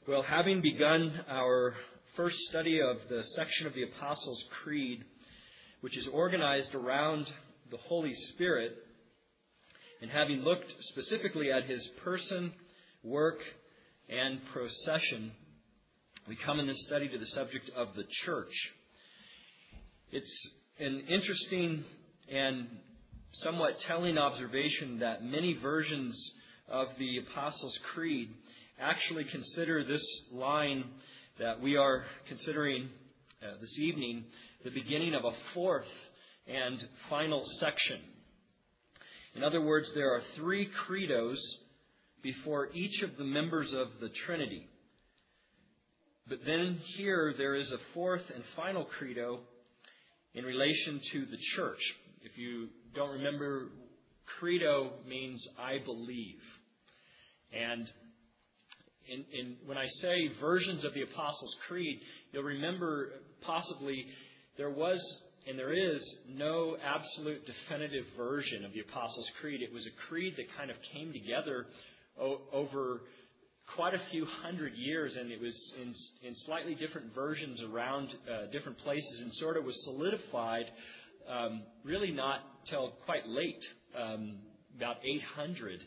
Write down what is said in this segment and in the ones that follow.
Well, having begun our first study of the section of the Apostles' Creed, which is organized around the Holy Spirit, and having looked specifically at His person, work, and procession, we come in this study to the subject of the church. It's an interesting and somewhat telling observation that many versions of the Apostles' Creed actually consider this line that we are considering this evening the beginning of a fourth and final section. In other words, there are three credos before each of the members of the Trinity. But then here there is a fourth and final credo in relation to the church. If you don't remember, credo means I believe. And when I say versions of the Apostles' Creed, you'll remember possibly there was and there is no absolute definitive version of the Apostles' Creed. It was a creed that kind of came together over quite a few hundred years, and it was in slightly different versions around different places, and sort of was solidified really not till quite late, about 800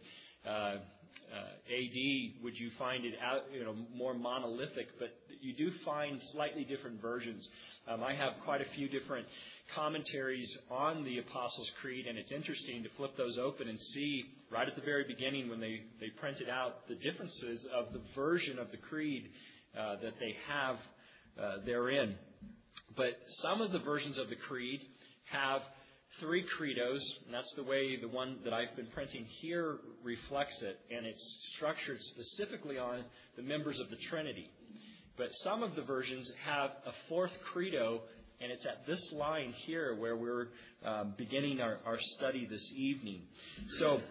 AD, would you find it out, more monolithic, but you do find slightly different versions. I have quite a few different commentaries on the Apostles' Creed, and it's interesting to flip those open and see right at the very beginning when they printed out the differences of the version of the creed that they have therein. But some of the versions of the creed have three credos, and that's the way the one that I've been printing here reflects it, and it's structured specifically on the members of the Trinity. But some of the versions have a fourth credo, and it's at this line here where we're beginning our study this evening. So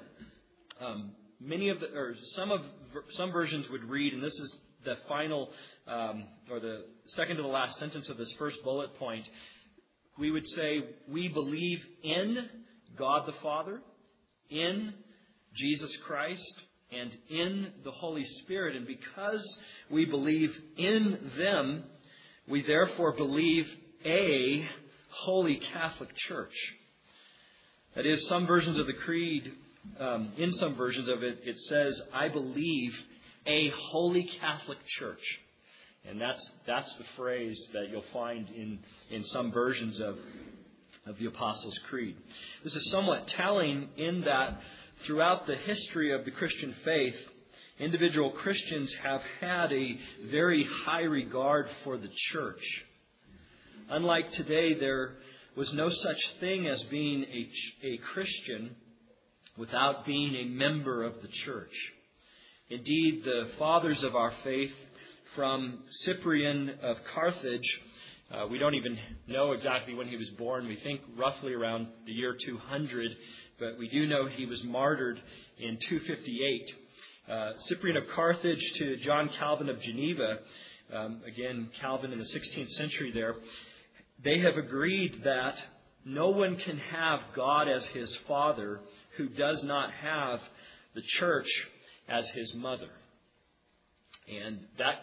some versions would read, and this is the final or the second to the last sentence of this first bullet point. We would say, we believe in God the Father, in Jesus Christ, and in the Holy Spirit. And because we believe in them, we therefore believe a Holy Catholic Church. That is, some versions of the Creed, in some versions of it, it says, I believe a Holy Catholic Church. And that's the phrase that you'll find in some versions of the Apostles' Creed. This is somewhat telling in that throughout the history of the Christian faith, individual Christians have had a very high regard for the church. Unlike today, there was no such thing as being a Christian without being a member of the church. Indeed, the fathers of our faith, from Cyprian of Carthage, we don't even know exactly when he was born. We think roughly around the year 200, but we do know he was martyred in 258. Cyprian of Carthage to John Calvin of Geneva, again, Calvin in the 16th century there, they have agreed that no one can have God as his father who does not have the church as his mother. And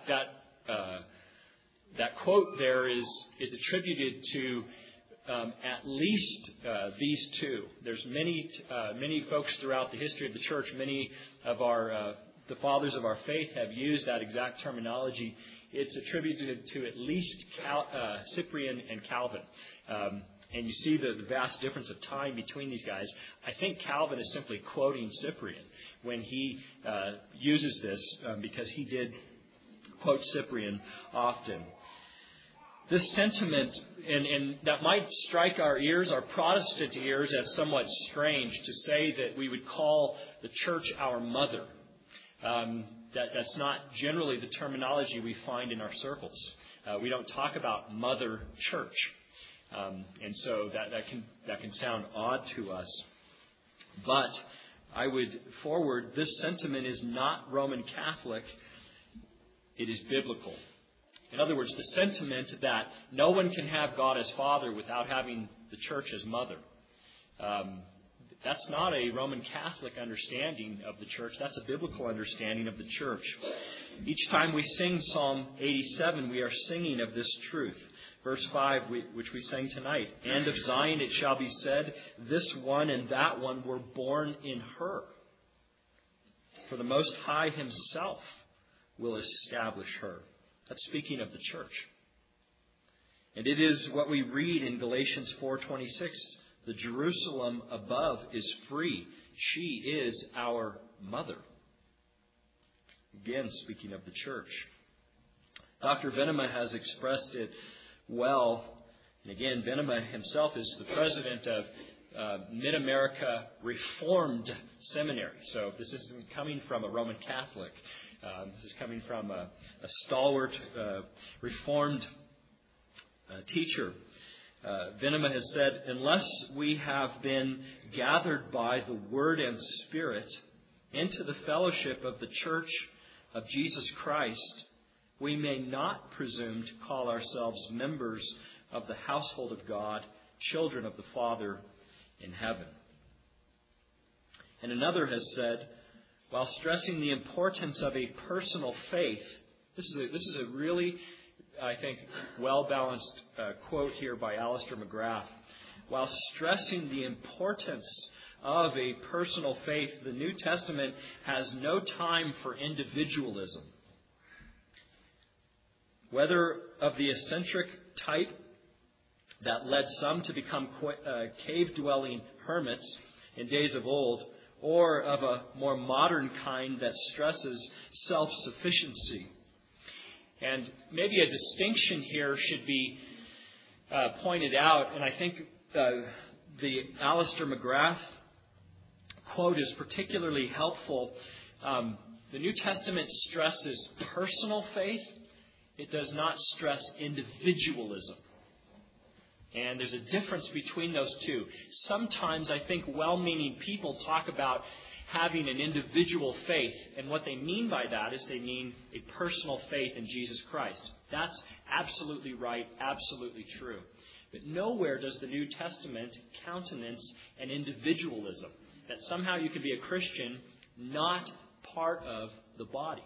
that quote there is attributed to at least these two. There's many folks throughout the history of the church. Many of the fathers of our faith have used that exact terminology. It's attributed to at least Cyprian and Calvin. And you see the vast difference of time between these guys. I think Calvin is simply quoting Cyprian when he uses this because he did quote Cyprian often. This sentiment, and that might strike our ears, our Protestant ears, as somewhat strange to say that we would call the church our mother. That's not generally the terminology we find in our circles. We don't talk about mother church. And so that can sound odd to us. But I would forward, this sentiment is not Roman Catholic. It is biblical. In other words, the sentiment that no one can have God as Father without having the church as mother. That's not a Roman Catholic understanding of the church. That's a biblical understanding of the church. Each time we sing Psalm 87, we are singing of this truth. Verse 5, which we sang tonight, and of Zion it shall be said, this one and that one were born in her. For the Most High Himself will establish her. That's speaking of the church. And it is what we read in Galatians 4:26. The Jerusalem above is free. She is our mother. Again, speaking of the church. Dr. Venema has expressed it well. And again, Venema himself is the president of Mid-America Reformed Seminary. So this isn't coming from a Roman Catholic. This is coming from a stalwart Reformed teacher. Venema has said, unless we have been gathered by the Word and Spirit into the fellowship of the Church of Jesus Christ, we may not presume to call ourselves members of the household of God, children of the Father in heaven. And another has said, while stressing the importance of a personal faith, this is a really, I think, well-balanced quote here by Alister McGrath. While stressing the importance of a personal faith, the New Testament has no time for individualism. Whether of the eccentric type that led some to become cave-dwelling hermits in days of old, or of a more modern kind that stresses self-sufficiency. And maybe a distinction here should be pointed out, and I think the Alister McGrath quote is particularly helpful. The New Testament stresses personal faith. It does not stress individualism. And there's a difference between those two. Sometimes I think well-meaning people talk about having an individual faith. And what they mean by that is they mean a personal faith in Jesus Christ. That's absolutely right, absolutely true. But nowhere does the New Testament countenance an individualism. That somehow you can be a Christian, not part of the body.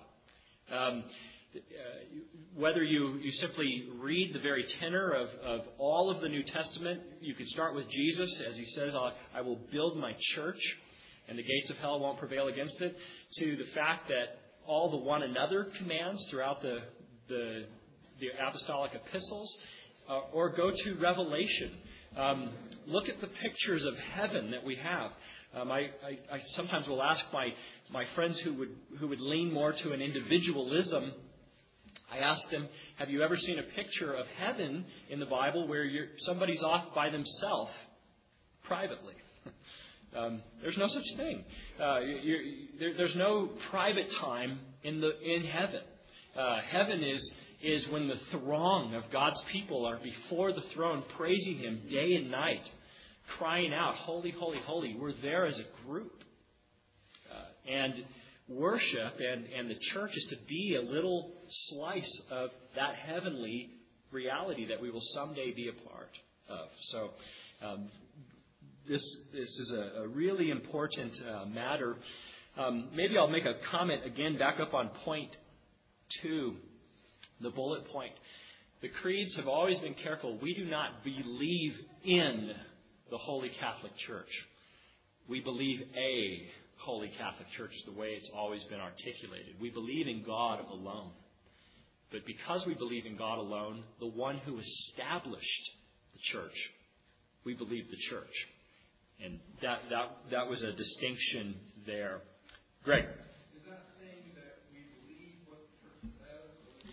Whether you simply read the very tenor of all of the New Testament, you can start with Jesus as He says, I will build my church and the gates of hell won't prevail against it, to the fact that all the one another commands throughout the apostolic epistles, or go to Revelation. Look at the pictures of heaven that we have. I sometimes will ask my friends who would lean more to an individualism. I ask them, have you ever seen a picture of heaven in the Bible where somebody's off by themselves privately? There's no such thing. There's no private time in heaven. Heaven is when the throng of God's people are before the throne, praising Him day and night, crying out, "Holy, holy, holy." We're there as a group. And worship and the church is to be a little slice of that heavenly reality that we will someday be a part of. So this is a really important matter. Maybe I'll make a comment again back up on point 2, the bullet point. The creeds have always been careful. We do not believe in the Holy Catholic Church. We believe a Holy Catholic Church is the way it's always been articulated. We believe in God alone. But because we believe in God alone, the one who established the church, we believe the church. And that was a distinction there. Greg. Is that saying that we believe what the church says?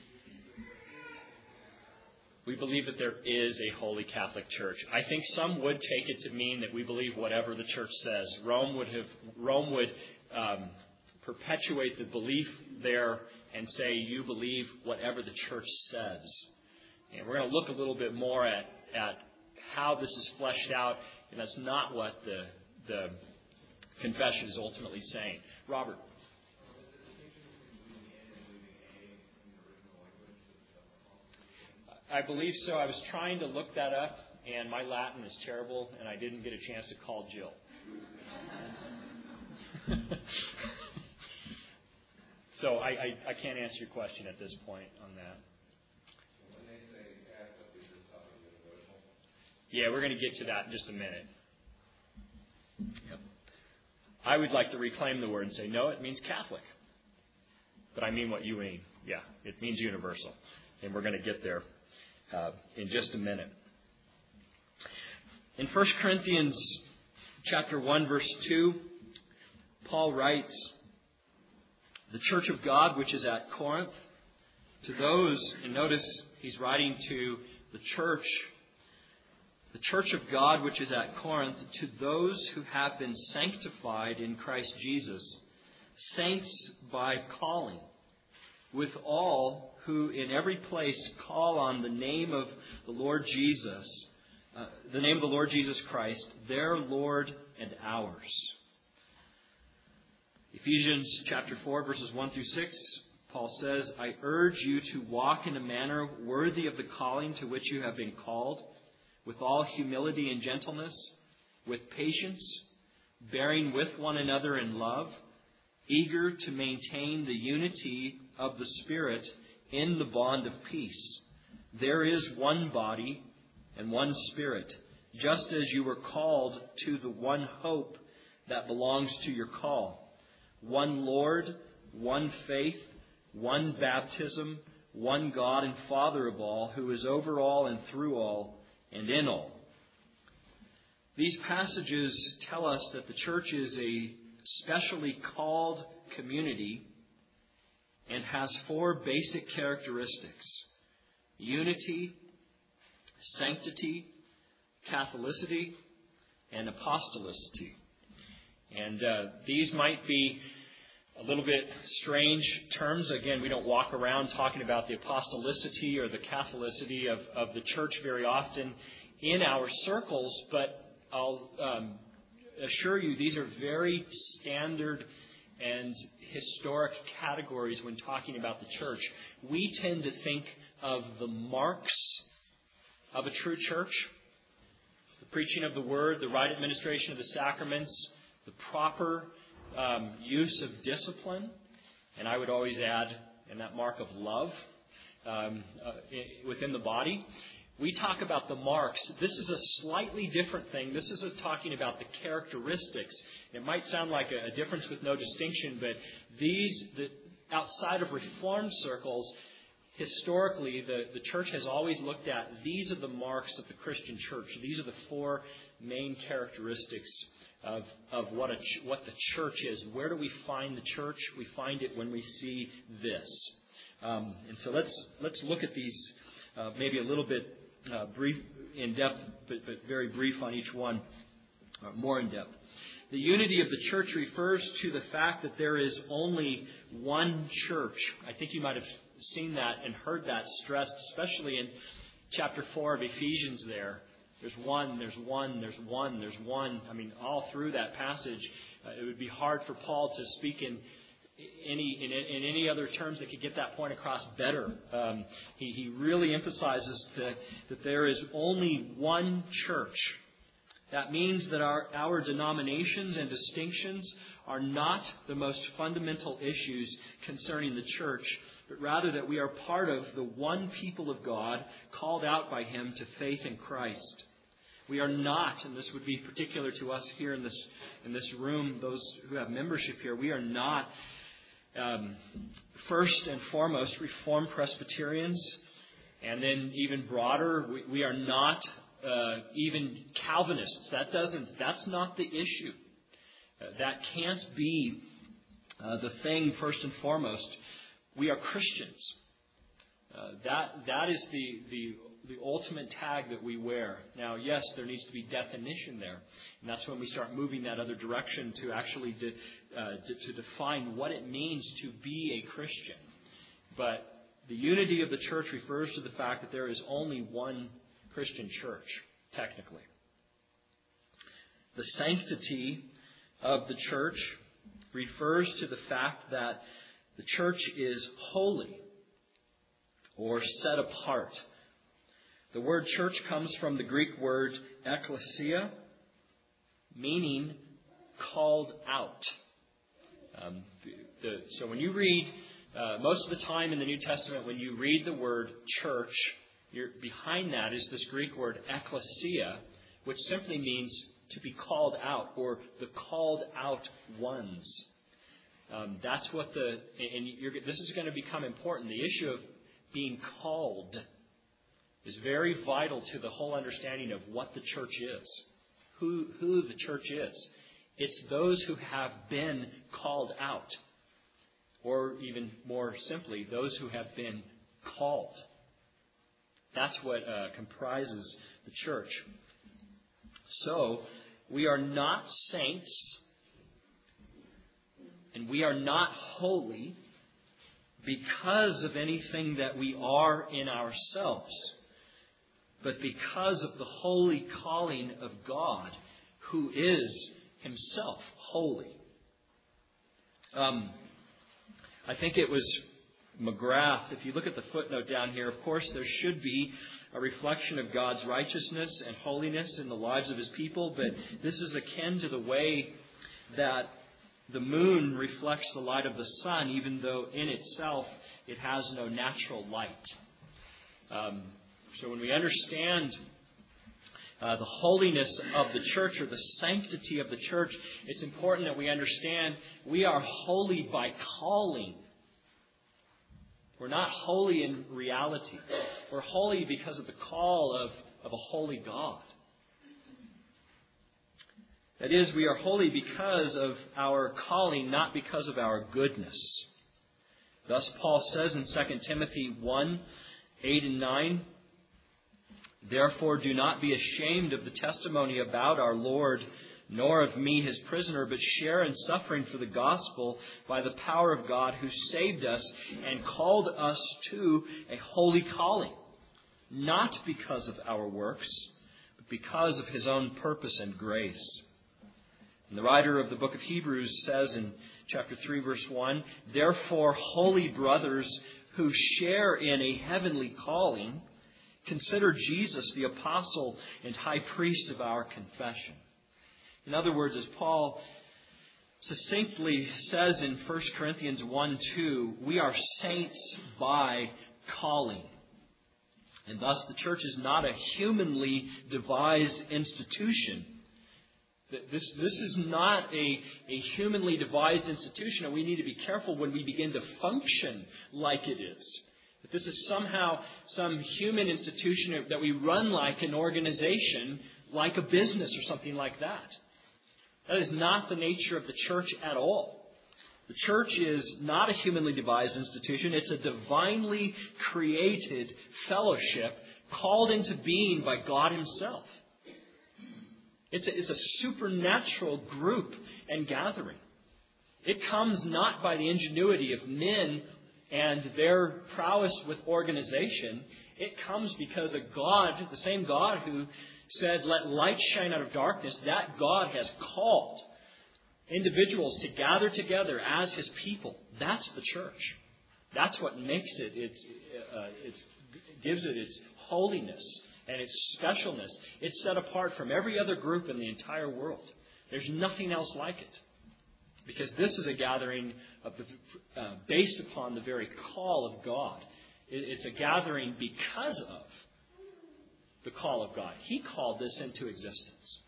We believe that there is a Holy Catholic Church. I think some would take it to mean that we believe whatever the church says. Rome would perpetuate the belief there and say you believe whatever the church says. And we're going to look a little bit more at how this is fleshed out, and that's not what the confession is ultimately saying. Robert. I believe so. I was trying to look that up, and my Latin is terrible, and I didn't get a chance to call Jill. So I can't answer your question at this point on that. When they say Catholic, is this talking universal? Yeah, we're going to get to that in just a minute. Yep. I would like to reclaim the word and say, no, it means Catholic. But I mean what you mean. Yeah, it means universal. And we're going to get there in just a minute. In 1 Corinthians chapter 1, verse 2, Paul writes, the church of God which is at Corinth, to those, and notice he's writing to the church of God which is at Corinth, to those who have been sanctified in Christ Jesus, saints by calling, with all who in every place call on the name of the Lord Jesus, the name of the Lord Jesus Christ, their Lord and ours. Ephesians chapter 4, verses 1 through 6, Paul says, I urge you to walk in a manner worthy of the calling to which you have been called, with all humility and gentleness, with patience, bearing with one another in love, eager to maintain the unity of the Spirit in the bond of peace. There is one body and one Spirit, just as you were called to the one hope that belongs to your call. One Lord, one faith, one baptism, one God and Father of all, who is over all and through all and in all. These passages tell us that the church is a specially called community and has four basic characteristics: unity, sanctity, Catholicity, and apostolicity. And these might be a little bit strange terms. Again, we don't walk around talking about the apostolicity or the Catholicity of the church very often in our circles, but I'll assure you these are very standard and historic categories when talking about the church. We tend to think of the marks of a true church: the preaching of the word, the right administration of the sacraments, the proper use of discipline, and I would always add, and that mark of love within the body. We talk about the marks. This is a slightly different thing. This is talking about the characteristics. It might sound like a difference with no distinction, but outside of Reformed circles, historically, the church has always looked at, these are the marks of the Christian church. These are the four main characteristics of what the church is. Where do we find the church? We find it when we see this. And so let's look at these maybe a little bit brief, in depth, but very brief on each one, more in depth. The unity of the church refers to the fact that there is only one church. I think you might have seen that and heard that stressed, especially in chapter 4 of Ephesians there. There's one, there's one, there's one, there's one. I mean, all through that passage, it would be hard for Paul to speak in any other terms that could get that point across better. He really emphasizes that there is only one church. That means that our denominations and distinctions are not the most fundamental issues concerning the church, but rather that we are part of the one people of God called out by Him to faith in Christ. We are not, and this would be particular to us here in this room, those who have membership here, we are not first and foremost Reformed Presbyterians, and then even broader, we are not even Calvinists. That's not the issue. That can't be the thing first and foremost. We are Christians. That is the ultimate tag that we wear. Now, yes, there needs to be definition there, and that's when we start moving that other direction to actually to define what it means to be a Christian. But the unity of the church refers to the fact that there is only one Christian church, technically. The sanctity of the church refers to the fact that the church is holy or set apart. The word church comes from the Greek word ekklesia, meaning called out. So when you read, most of the time in the New Testament, when you read the word church, behind that is this Greek word ekklesia, which simply means to be called out, or the called out ones. That's what this is going to become important. The issue of being called is very vital to the whole understanding of what the church is, who the church is. It's those who have been called out, or even more simply, those who have been called. That's what comprises the church. So, we are not saints, and we are not holy because of anything that we are in ourselves, but because of the holy calling of God, who is Himself holy. I think it was McGrath. If you look at the footnote down here, of course there should be a reflection of God's righteousness and holiness in the lives of His people, but this is akin to the way that the moon reflects the light of the sun, even though in itself it has no natural light. So when we understand the holiness of the church, or the sanctity of the church, it's important that we understand we are holy by calling. We're not holy in reality. We're holy because of the call of a holy God. That is, we are holy because of our calling, not because of our goodness. Thus Paul says in 2 Timothy 1, 8 and 9, "Therefore do not be ashamed of the testimony about our Lord, nor of me his prisoner, but share in suffering for the gospel by the power of God, who saved us and called us to a holy calling, not because of our works, but because of His own purpose and grace." And the writer of the book of Hebrews says in chapter 3, verse 1, "Therefore, holy brothers who share in a heavenly calling, consider Jesus the apostle and high priest of our confession." In other words, as Paul succinctly says in 1 Corinthians 1:2, we are saints by calling. And thus the church is not a humanly devised institution. This is not a humanly devised institution, and we need to be careful when we begin to function like it is. That this is somehow some human institution that we run like an organization, like a business or something like that. That is not the nature of the church at all. The church is not a humanly devised institution. It's a divinely created fellowship called into being by God Himself. It's a supernatural group and gathering. It comes not by the ingenuity of men and their prowess with organization. It comes because a God, the same God who said, "Let light shine out of darkness," that God has called individuals to gather together as His people. That's the church. That's what makes it. It gives it its holiness and its specialness. It's set apart from every other group in the entire world. There's nothing else like it. Because this is a gathering based upon the very call of God. It's a gathering because of the call of God. He called this into existence.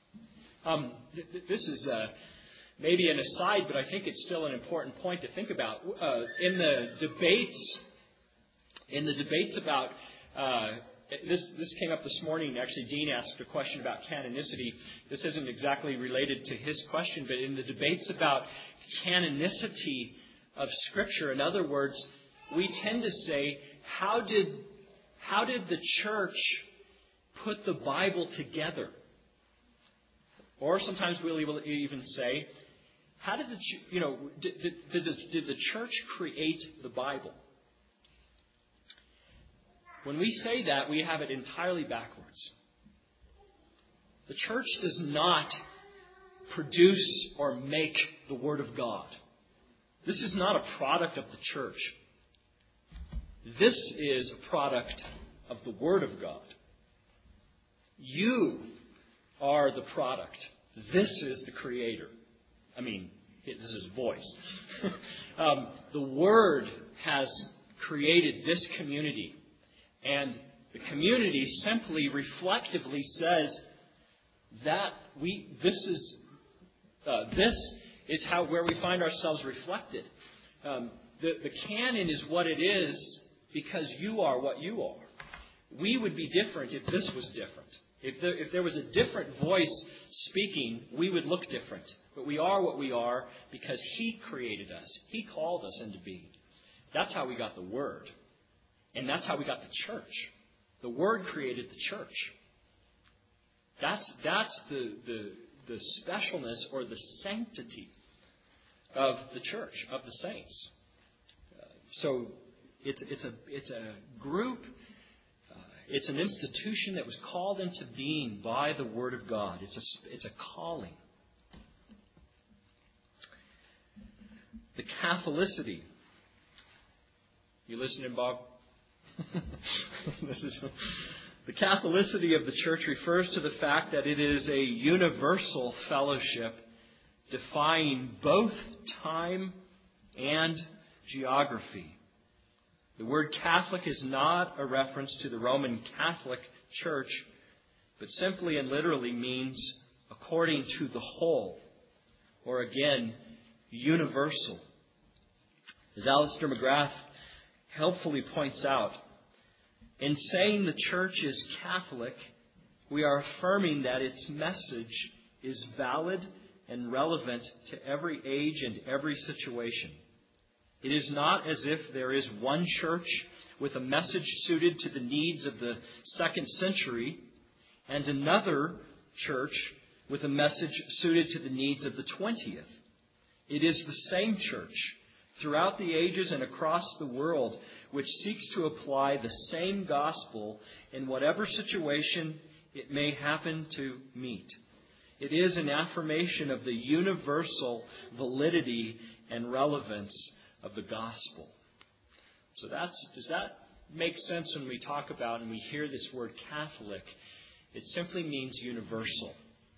This is maybe an aside, but I think it's still an important point to think about. In the debates about this came up this morning. Actually, Dean asked a question about canonicity. This isn't exactly related to his question, but in the debates about canonicity of Scripture, in other words, we tend to say, how did the church put the Bible together? Or sometimes we'll even say, how did did the church create the Bible? When we say that, we have it entirely backwards. The church does not produce or make the Word of God. This is not a product of the church. This is a product of the Word of God. You are the product. This is the Creator. This is his voice. The Word has created this community. And the community simply reflectively says that this is where we find ourselves reflected. The canon is what it is because you are what you are. We would be different if this was different. If there was a different voice speaking, we would look different. But we are what we are because He created us. He called us into being. That's how we got the Word. And that's how we got the church. The Word created the church. That's the specialness or the sanctity of the church, of the saints. So it's a group. It's an institution that was called into being by the Word of God. It's a calling. The Catholicity. You listening, Bob? The Catholicity of the church refers to the fact that it is a universal fellowship defying both time and geography. The word Catholic is not a reference to the Roman Catholic Church, but simply and literally means according to the whole, or again, universal. As Alistair McGrath helpfully points out, in saying the church is Catholic, we are affirming that its message is valid and relevant to every age and every situation. It is not as if there is one church with a message suited to the needs of the 2nd century and another church with a message suited to the needs of the 20th. It is the same church throughout the ages and across the world which seeks to apply the same gospel in whatever situation it may happen to meet. It is an affirmation of the universal validity and relevance of the gospel. So does that make sense when we talk about and we hear this word Catholic? It simply means universal.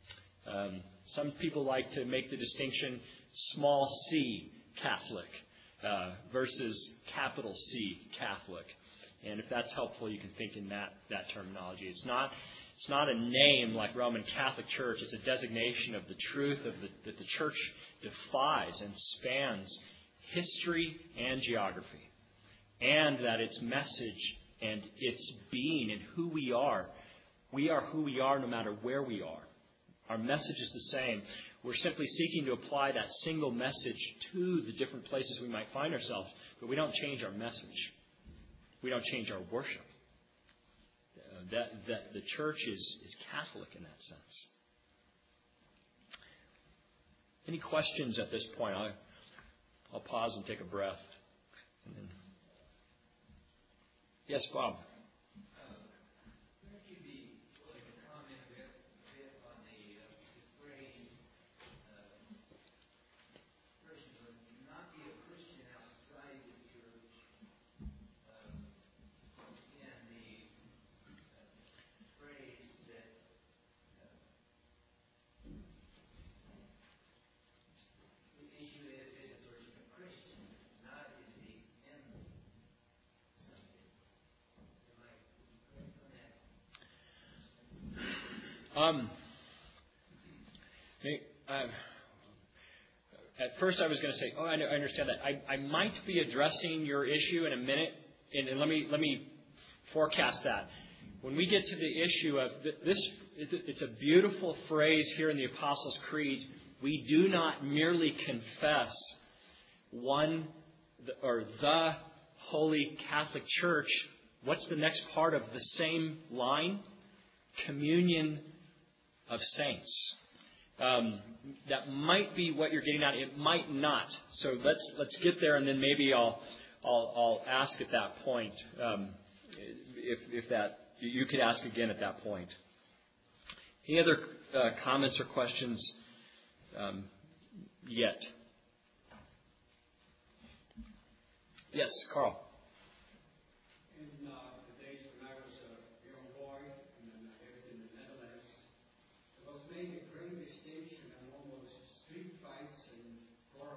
Some people like to make the distinction small c Catholic versus capital C Catholic. And if that's helpful, you can think in that terminology. It's not a name like Roman Catholic Church. It's a designation of the truth that the church defies and spans history and geography. And that its message and its being and who we are who we are no matter where we are. Our message is the same. We're simply seeking to apply that single message to the different places we might find ourselves, but we don't change our message. We don't change our worship. That the church is Catholic in that sense. Any questions at this point? I'll pause and take a breath. And then... Yes, Bob. At first I was going to say, I understand that. I might be addressing your issue in a minute, and let me forecast that. When we get to the issue of this, it's a beautiful phrase here in the Apostles' Creed. We do not merely confess the Holy Catholic Church. What's the next part of the same line? Communion of saints. That might be what you're getting at. It might not. So let's get there, and then maybe I'll ask at that point. If that you could ask again at that point. Any other comments or questions yet? Yes, Carl. Made a great distinction among those street fights and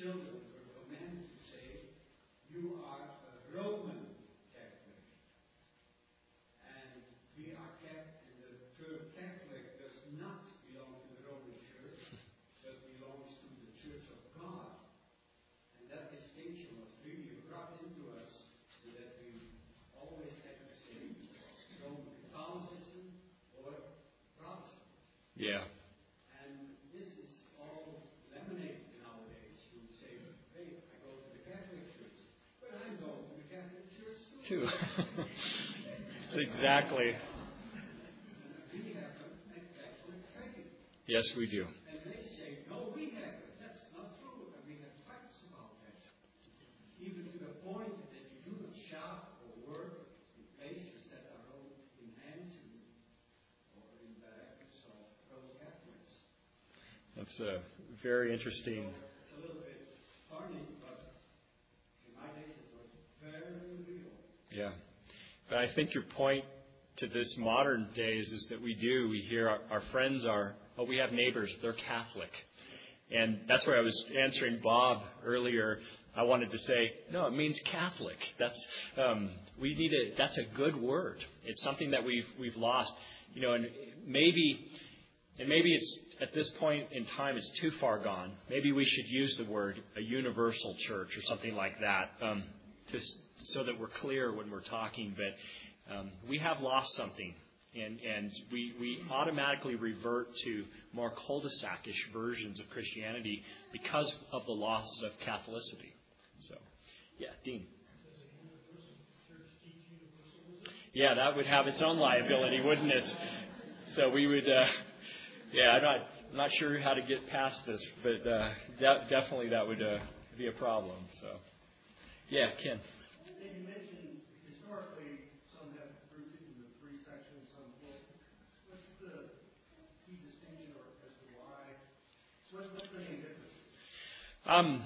children were commanded to say, "You are a Roman Catholic." And we are Catholic, and the term Catholic does not belong to the Roman Church, but belongs to the Church of God. And that distinction was really brought into us so that we always had to say Roman Catholicism or Protestant. Yeah. And this is all lemonade nowadays. You say, "Hey, I go to the Catholic Church," but I'm going to the Catholic Church too. It's exactly. We have a Catholic faith. Yes, we do. And they say, "No, we have it." That's not true. And we have facts about that. Even to the point that you do not shop or work in places that are owned in hands or in directors of Roman Catholics. That's very interesting. It's a little bit funny, but in my days it was very real. Yeah. But I think your point to this modern days is that we hear our friends we have neighbors, they're Catholic. And that's where I was answering Bob earlier. I wanted to say, no, it means Catholic. That's that's a good word. It's something that we've lost, and maybe it's at this point in time it's too far gone. Maybe we should use the word a universal church or something like that, so that we're clear when we're talking. But we have lost something, and we automatically revert to more cul-de-sac-ish versions of Christianity because of the loss of Catholicity. So, yeah, Dean. Yeah, that would have its own liability, wouldn't it? So we would, I'm not sure how to get past this, but definitely that would be a problem. So, yeah, Ken. You mentioned historically some have grouped it into three sections, some four. What's the key distinction or as to why? What's the main difference?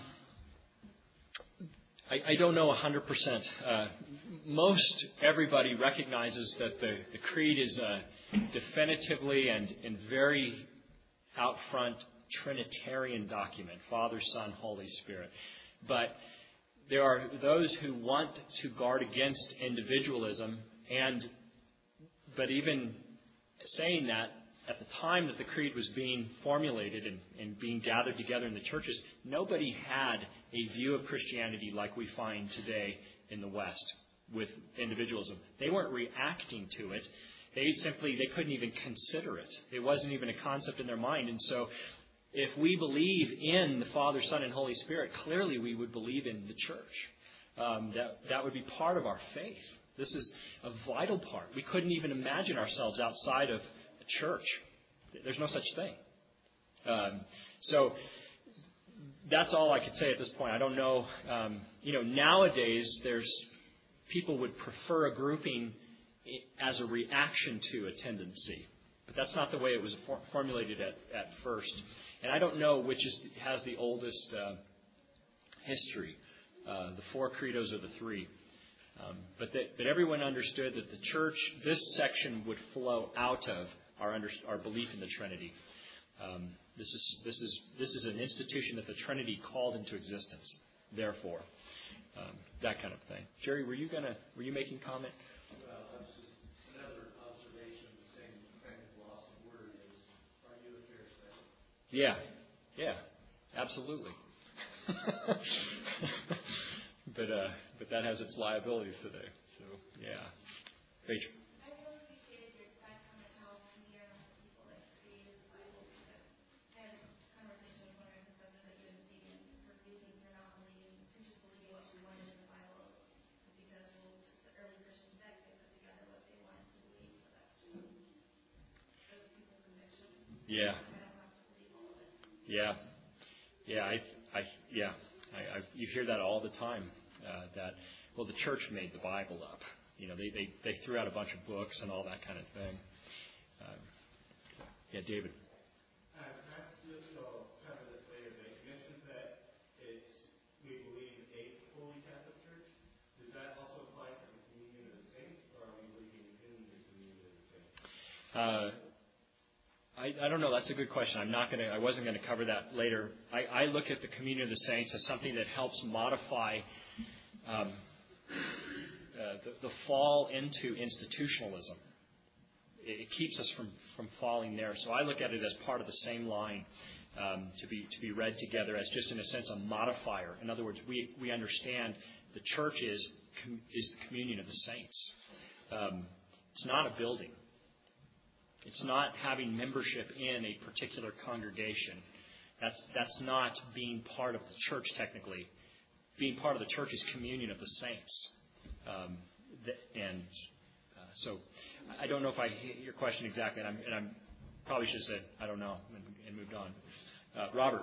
I don't know 100%. Most everybody recognizes that the creed is a definitively and very out front Trinitarian document, Father, Son, Holy Spirit. But there are those who want to guard against individualism, but even saying that, at the time that the creed was being formulated and being gathered together in the churches, nobody had a view of Christianity like we find today in the West with individualism. They weren't reacting to it. They couldn't even consider it. It wasn't even a concept in their mind. And so if we believe in the Father, Son, and Holy Spirit, clearly we would believe in the church. That would be part of our faith. This is a vital part. We couldn't even imagine ourselves outside of a church. There's no such thing. So that's all I could say at this point. I don't know. Nowadays people would prefer a grouping as a reaction to a tendency. But that's not the way it was formulated at first. And I don't know which has the oldest history, the four credos or the three. But everyone understood that the church, this section would flow out of our belief in the Trinity. This is an institution that the Trinity called into existence. Therefore, that kind of thing. Jerry, were you making comment? Well, that's just another observation. The same kind of loss of word is, are you a Pharisee? Yeah, absolutely. But that has its liabilities today. So yeah, Rachel. I really appreciated your time on how we are not the people that created the Bible. I had a conversation with one of my professors at UNC, and her reason for not believing, for just believing what she wanted in the Bible, is because the early Christians back they put together what they wanted to believe. So that's just people's conviction. Yeah. I don't have to believe all of it. Yeah. You hear that all the time. The church made the Bible up. They threw out a bunch of books and all that kind of thing. David. Perhaps just kind of this way of it. You mentioned that we believe a holy Catholic Church. Does that also apply to the communion of the saints, or are we believing in the communion of the saints? I I don't know. That's a good question. I wasn't going to cover that later. I look at the communion of the saints as something that helps modify the fall into institutionalism. It keeps us from falling there. So I look at it as part of the same line to be read together as just in a sense a modifier. In other words, we understand the church is the communion of the saints. It's not a building. It's not having membership in a particular congregation. That's not being part of the church technically. Being part of the church is communion of the saints. So I don't know if I hit your question exactly, and I probably should have said I don't know and moved on. Robert.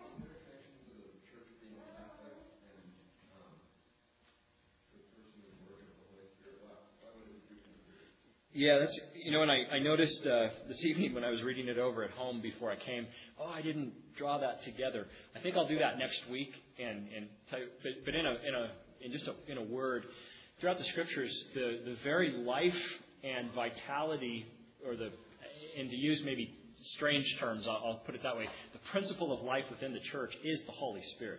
Yeah, that's and I noticed this evening when I was reading it over at home before I came. I didn't draw that together. I think I'll do that next week and tell you. But in a word, throughout the Scriptures, the very life and vitality, and to use maybe strange terms, I'll put it that way. The principle of life within the church is the Holy Spirit.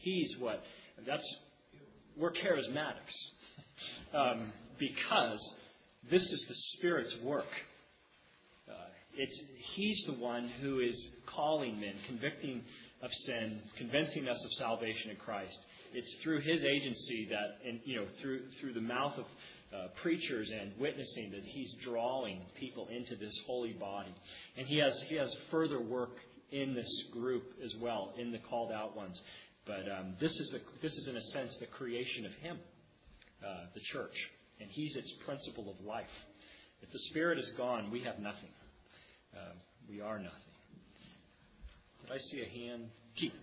We're charismatics because this is the Spirit's work. He's the one who is calling men, convicting of sin, convincing us of salvation in Christ. It's through His agency that, through the mouth of preachers and witnessing, that He's drawing people into this holy body. And He has further work in this group as well, in the called out ones. But this is in a sense the creation of Him, the church. And He's its principle of life. If the Spirit is gone, we have nothing. We are nothing. Did I see a hand? Keith.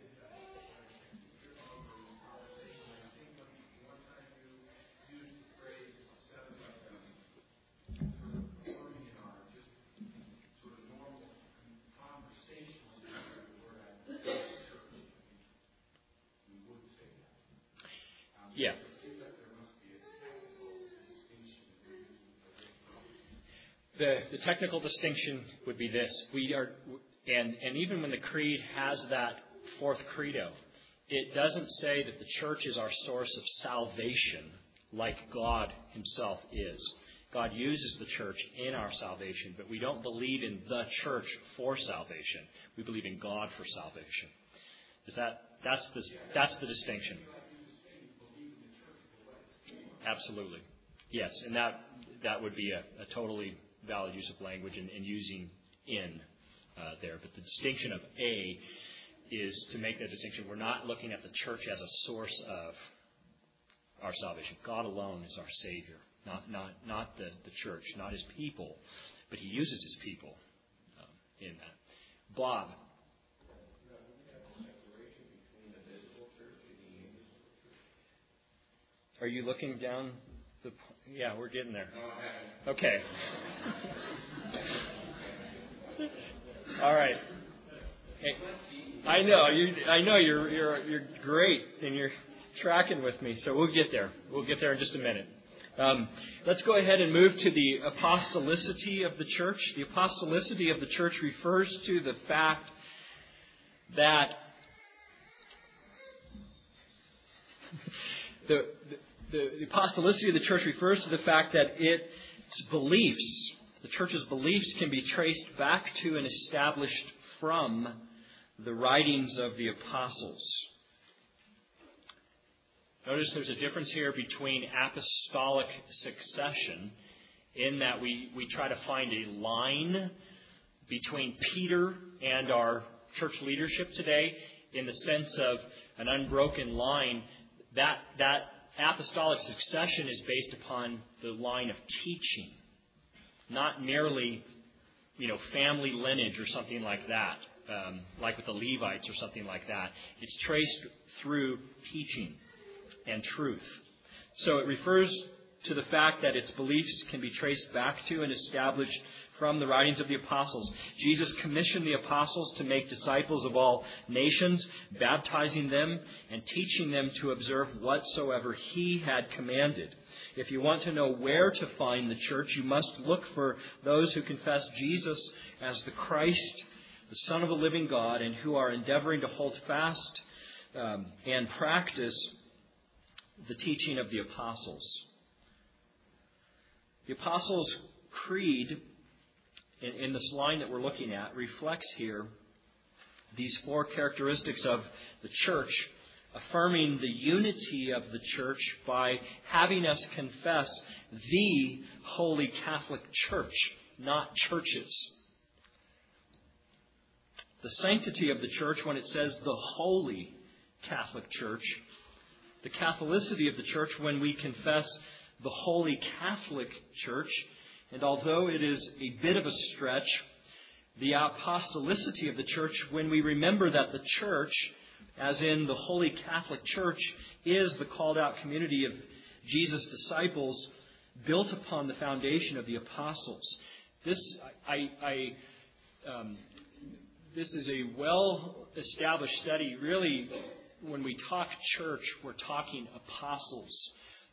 Yeah. The technical distinction would be this. We are, and even when the creed has that fourth credo, it doesn't say that the church is our source of salvation like God Himself is. God uses the church in our salvation, but we don't believe in the church for salvation. We believe in God for salvation. That's the distinction. Absolutely. Yes, and that would be a totally valid use of language and using in there. But the distinction of A is to make that distinction. We're not looking at the church as a source of our salvation. God alone is our Savior, not the church, not His people, but He uses His people in that. Bob. Are you looking down the... Yeah, we're getting there. Okay. All right. Hey, I know you're great and you're tracking with me, so we'll get there. We'll get there in just a minute. Let's go ahead and move to the apostolicity of the church. The apostolicity of the church refers to the fact that the apostolicity of the church refers to the fact that its beliefs, the church's beliefs, can be traced back to and established from the writings of the apostles. Notice there's a difference here between apostolic succession in that we try to find a line between Peter and our church leadership today in the sense of an unbroken line. That apostolic succession is based upon the line of teaching, not merely, family lineage or something like that, like with the Levites or something like that. It's traced through teaching and truth. So it refers to the fact that its beliefs can be traced back to and established from the writings of the apostles. Jesus commissioned the apostles to make disciples of all nations, baptizing them and teaching them to observe whatsoever He had commanded. If you want to know where to find the church, you must look for those who confess Jesus as the Christ, the Son of the living God, and who are endeavoring to hold fast and practice the teaching of the apostles. The Apostles' Creed, in this line that we're looking at, reflects here these four characteristics of the church, affirming the unity of the church by having us confess the Holy Catholic Church, not churches. The sanctity of the church, when it says the Holy Catholic Church, the Catholicity of the church when we confess the Holy Catholic Church, and although it is a bit of a stretch, the apostolicity of the church when we remember that the church, as in the Holy Catholic Church, is the called out community of Jesus' disciples built upon the foundation of the apostles. This is a well-established study. Really, when we talk church, we're talking apostles.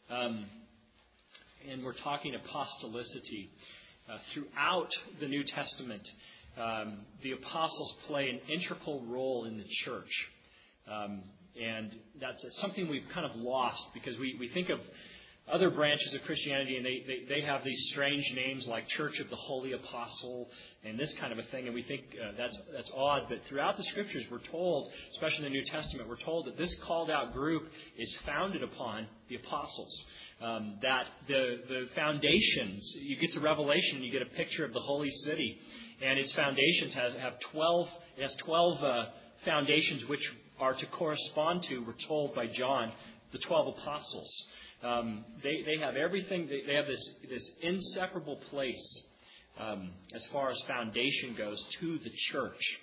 And we're talking apostolicity. Throughout the New Testament, the apostles play an integral role in the church. And that's something we've kind of lost because we think of other branches of Christianity and they have these strange names like Church of the Holy Apostle and this kind of a thing. And we think that's odd. But throughout the Scriptures, we're told, especially in the New Testament, we're told that this called out group is founded upon the apostles. That the foundations, you get to Revelation and you get a picture of the holy city, and its foundations have 12 foundations which are to correspond to, we're told by John, the 12 apostles. They have everything. They have this inseparable place as far as foundation goes to the church.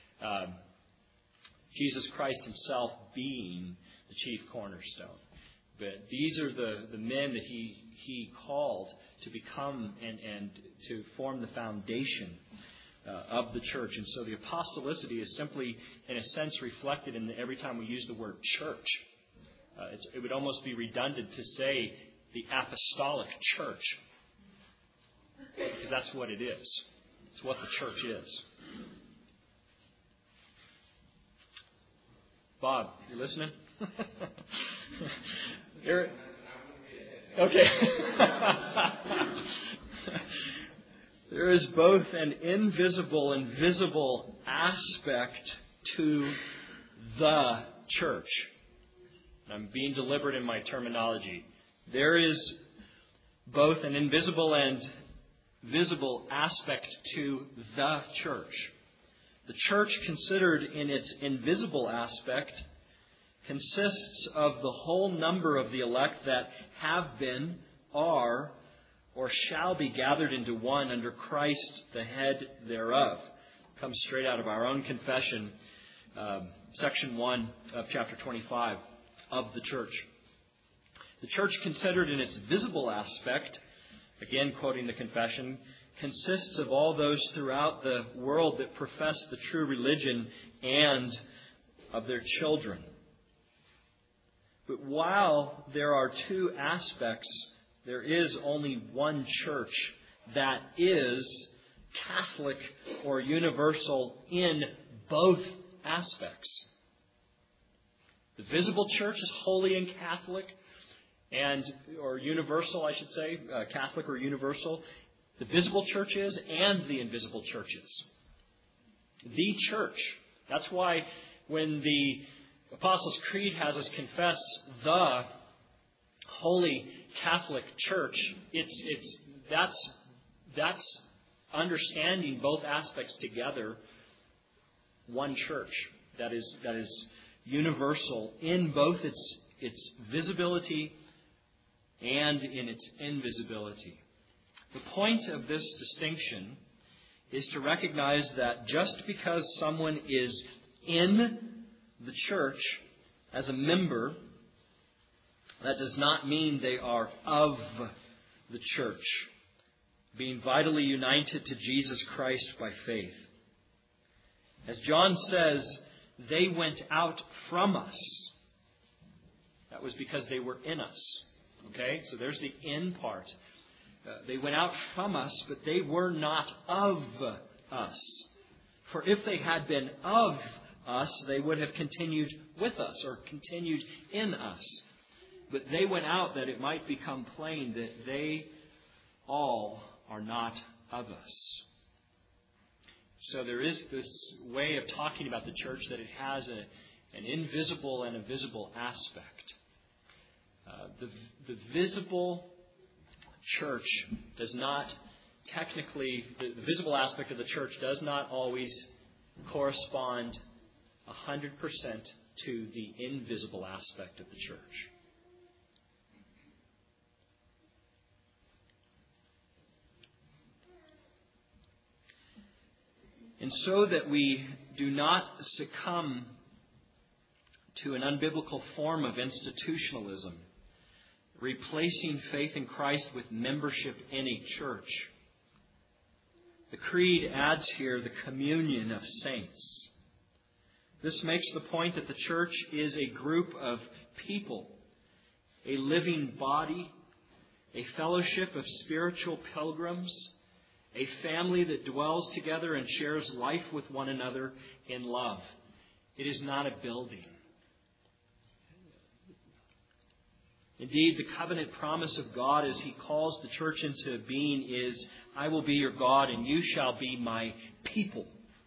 Jesus Christ Himself being the chief cornerstone. But these are the men that he called to become and to form the foundation of the church. And so the apostolicity is simply, in a sense, reflected in every time we use the word church. It would almost be redundant to say the apostolic church, because that's what it is. It's what the church is. Bob, you listening? Okay. There is both an invisible and visible aspect to the church. I'm being deliberate in my terminology. There is both an invisible and visible aspect to the church. The church, considered in its invisible aspect, consists of the whole number of the elect that have been, are, or shall be gathered into one under Christ, the head thereof. Comes straight out of our own confession, section 1 of chapter 25 of the church. The church, considered in its visible aspect, again quoting the confession, consists of all those throughout the world that profess the true religion and of their children. But while there are two aspects, there is only one church that is Catholic or universal in both aspects. The visible church is holy and Catholic, or universal, I should say, Catholic or universal. The visible church is, and the invisible church is. The church. That's why when the Apostles' Creed has us confess the Holy Catholic Church, that's understanding both aspects together. One church that is universal in both its visibility and in its invisibility. The point of this distinction is to recognize that just because someone is in the church as a member, that does not mean they are of the church. being vitally united to Jesus Christ by faith. As John says, they went out from us. That was because they were in us. Okay, so there's the in part. They went out from us, but they were not of us. For if they had been of us, they would have continued with us or continued in us. But they went out that it might become plain that they all are not of us. So there is this way of talking about the church that it has an invisible and a visible aspect. The visible church does not technically, the visible aspect of the church does not always correspond 100% to the invisible aspect of the church. And so that we do not succumb to an unbiblical form of institutionalism, replacing faith in Christ with membership in a church, the creed adds here the communion of saints. This makes the point that the church is a group of people, a living body, a fellowship of spiritual pilgrims, a family that dwells together and shares life with one another in love. It is not a building. Indeed, the covenant promise of God as He calls the church into being is, I will be your God and you shall be my people.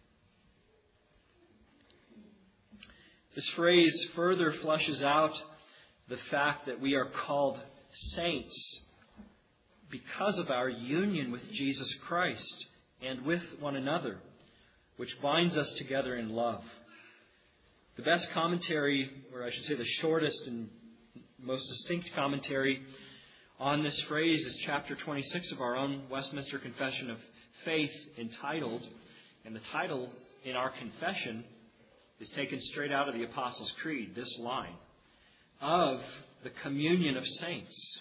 This phrase further fleshes out the fact that we are called saints because of our union with Jesus Christ and with one another, which binds us together in love. The best commentary, or I should say the shortest and most succinct commentary on this phrase is chapter 26 of our own Westminster Confession of Faith, entitled, and the title in our confession is taken straight out of the Apostles' Creed, this line, of the communion of saints.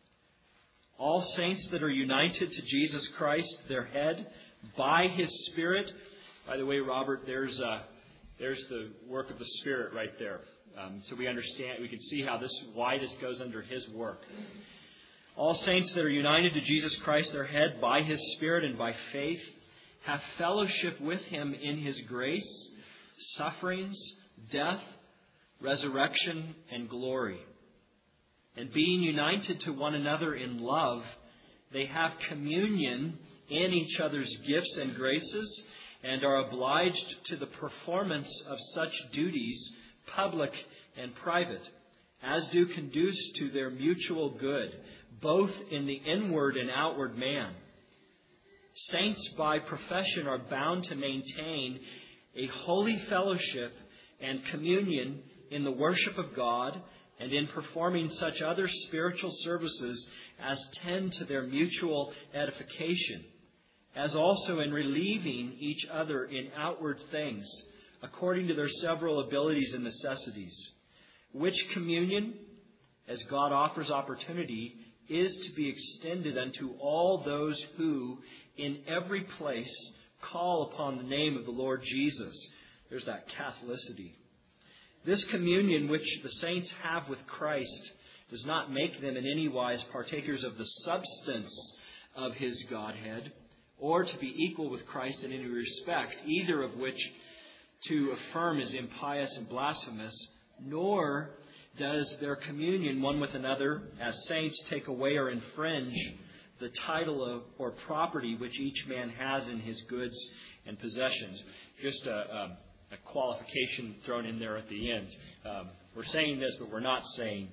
All saints that are united to Jesus Christ, their head, by His Spirit. By the way, Robert, there's the work of the Spirit right there. So we understand, we can see why this goes under His work. All saints that are united to Jesus Christ, their head, by His Spirit and by faith, have fellowship with Him in His grace, sufferings, death, resurrection, and glory. And being united to one another in love, they have communion in each other's gifts and graces, and are obliged to the performance of such duties, public and private, as do conduce to their mutual good, both in the inward and outward man. Saints by profession are bound to maintain a holy fellowship and communion in the worship of God and in performing such other spiritual services as tend to their mutual edification, as also in relieving each other in outward things, according to their several abilities and necessities. Which communion, as God offers opportunity, is to be extended unto all those who, in every place, call upon the name of the Lord Jesus. There's that Catholicity. This communion which the saints have with Christ does not make them in any wise partakers of the substance of His Godhead, or to be equal with Christ in any respect, either of which to affirm is impious and blasphemous, nor does their communion one with another as saints take away or infringe the title of or property which each man has in his goods and possessions. Just a qualification thrown in there at the end. We're saying this, but we're not saying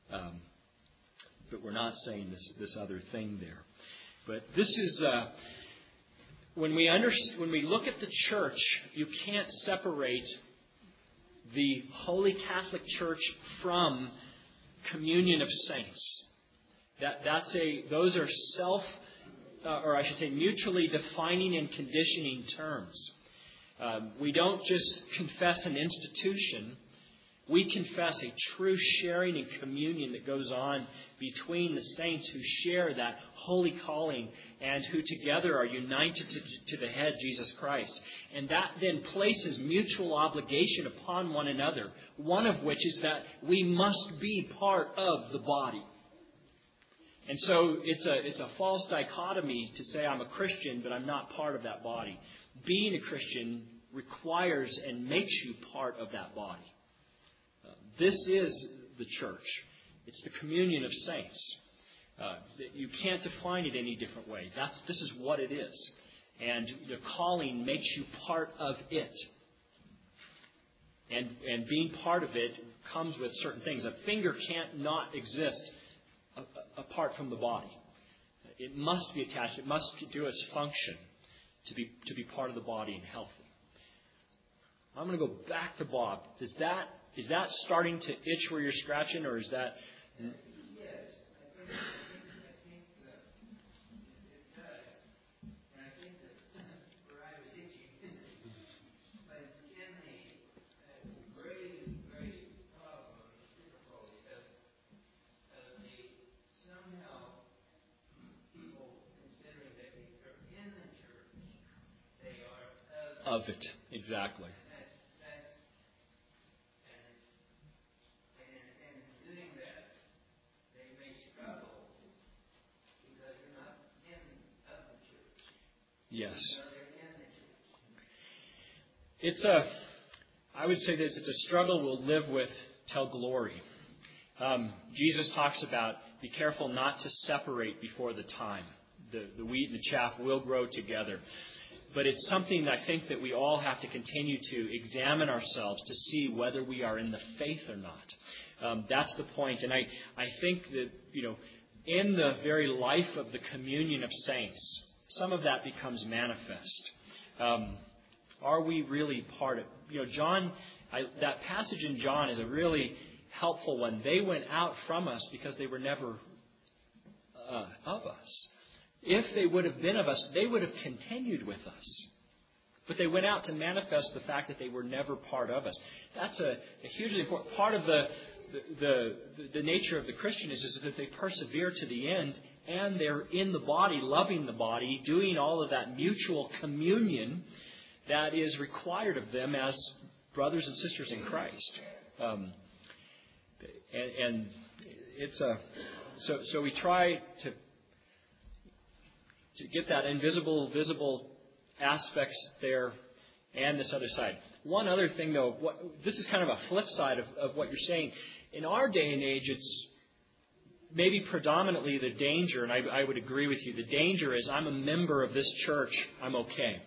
this other thing there. But this is when we look at the church, you can't separate the Holy Catholic Church from communion of saints. Those are mutually defining and conditioning terms. We don't just confess an institution We confess a true sharing and communion that goes on between the saints who share that holy calling and who together are united to the head, Jesus Christ. And that then places mutual obligation upon one another, one of which is that we must be part of the body. And so it's a false dichotomy to say I'm a Christian, but I'm not part of that body. Being a Christian requires and makes you part of that body. This is the church. It's the communion of saints. You can't define it any different way. This is what it is. And the calling makes you part of it. And being part of it comes with certain things. A finger can't not exist apart from the body. It must be attached. It must do its function to be part of the body and healthy. I'm going to go back to Bob. Is that starting to itch where you're scratching, or is that? Yes, I think that it does. And I think that where I was itching was in the great problem or difficulty of somehow people considering that if they're in the church, they are Of it, exactly. Yes. I would say this, it's a struggle we'll live with till glory. Jesus talks about be careful not to separate before the time. The wheat and the chaff will grow together. But it's something I think that we all have to continue to examine ourselves to see whether we are in the faith or not. That's the point. And I think that, in the very life of the communion of saints, some of that becomes manifest. Are we really part of John? That passage in John is a really helpful one. They went out from us because they were never of us. If they would have been of us, they would have continued with us. But they went out to manifest the fact that they were never part of us. That's a hugely important part of the nature of the Christian is that they persevere to the end. And they're in the body, loving the body, doing all of that mutual communion that is required of them as brothers and sisters in Christ. And it's so we try to get that invisible, visible aspects there and this other side. One other thing, though, this is kind of a flip side of what you're saying. In our day and age, it's maybe predominantly the danger, and I would agree with you, the danger is I'm a member of this church, I'm okay.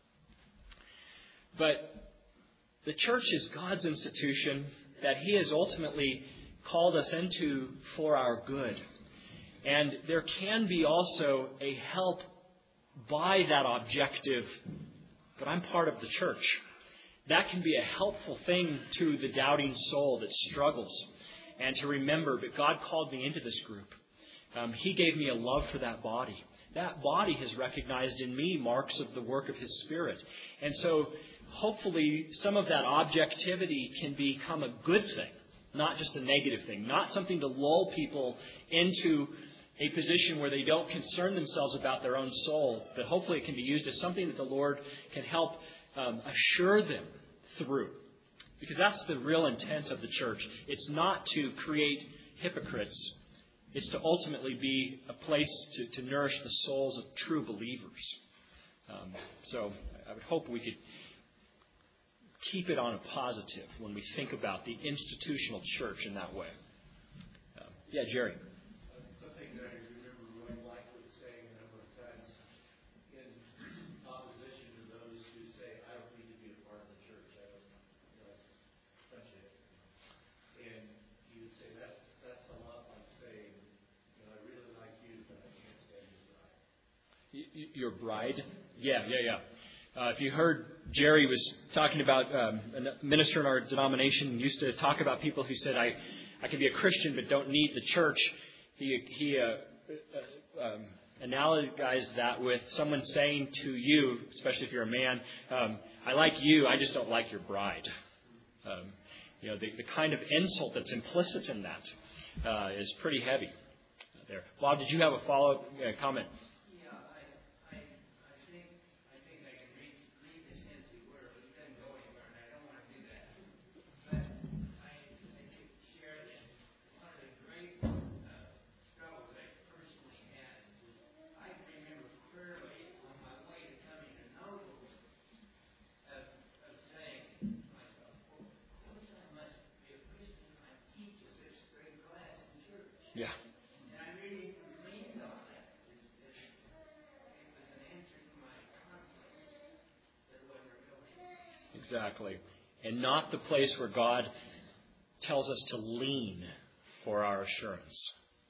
But the church is God's institution that He has ultimately called us into for our good. And there can be also a help by that objective, but I'm part of the church. That can be a helpful thing to the doubting soul that struggles. And to remember, but God called me into this group. He gave me a love for that body. That body has recognized in me marks of the work of His Spirit. And so hopefully some of that objectivity can become a good thing, not just a negative thing. Not something to lull people into a position where they don't concern themselves about their own soul. But hopefully it can be used as something that the Lord can help assure them through. Because that's the real intent of the church. It's not to create hypocrites. It's to ultimately be a place to nourish the souls of true believers. So I would hope we could keep it on a positive when we think about the institutional church in that way. Yeah, Jerry. Something that I remember Roy Blackwood saying a number of times in opposition to those who say, I don't need to be a part of the church. I don't touch it. And he would say, that's a lot like saying, I really like you, but I can't stand your bride. Your bride? Yeah. If you heard, Jerry was talking about a minister in our denomination used to talk about people who said, I can be a Christian but don't need the church. He analogized that with someone saying to you, especially if you're a man, I like you, I just don't like your bride. The kind of insult that's implicit in that is pretty heavy. There, Bob, did you have a follow-up comment? Yeah, I think I can read this empty word. It doesn't go anywhere, and I don't want to do that. But I think share that one of the great struggles I personally had was I remember clearly on my way to coming to know the Lord of saying to myself, well, since I must be a Christian, I teach a sixth grade class in church. Yeah. And I really leaned on that. It was an answer to my conflicts that wasn't revealing. Exactly. And not the place where God tells us to lean for our assurance.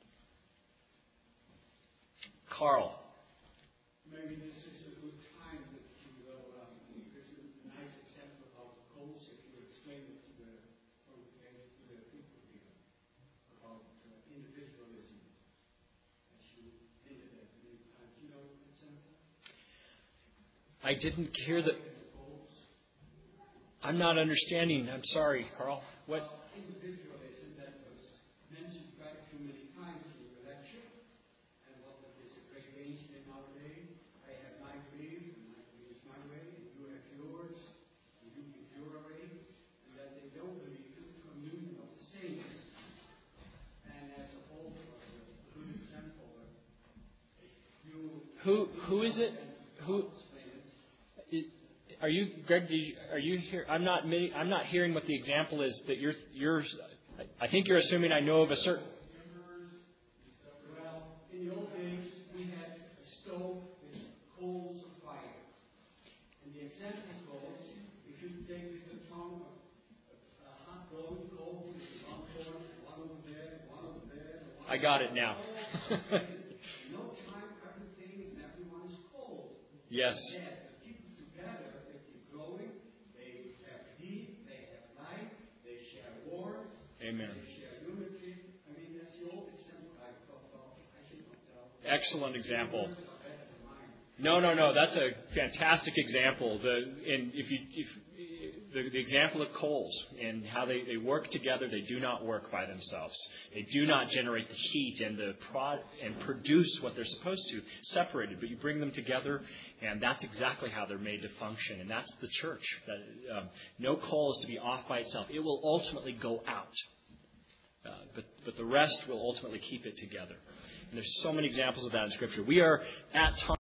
Carl. Maybe this is a good time that you will, there's a nice example about the coals, if you explain it to the congregation, to the people here, about individualism, as you hinted at many times. You know the example? I didn't hear the... I'm not understanding. I'm sorry, Carl. What? Individualism that was mentioned quite a few many times in the lecture, and what is a great danger in our day. I have my belief, and my belief is my way, and you have yours, and you give your way, and that they don't believe in the communion of the saints. And as a whole, a good example, Who is it? Who? Are you, Greg? Are you here? I'm not hearing what the example is that you're. I think you're assuming I know of a certain. Well, in the old days, we had a stove with coals of fire. And the example goes, if you take the tongue of a hot glowing coal, with one corner, one over there, one over there, one I got it now. no time, everything, and everyone is cold. Yes. Yeah, the people together, they keep growing, they have heat, they have light, they share warmth, Amen. they share unity. I mean, that's the old example I thought about. I should not tell. Excellent example. Words are better than mine. No. That's a fantastic example. The example of coals and how they work together. They do not work by themselves. They do not generate the heat and and produce what they're supposed to, separated. But you bring them together, and that's exactly how they're made to function. And that's the church. No coal is to be off by itself. It will ultimately go out. But the rest will ultimately keep it together. And there's so many examples of that in Scripture. We are at time.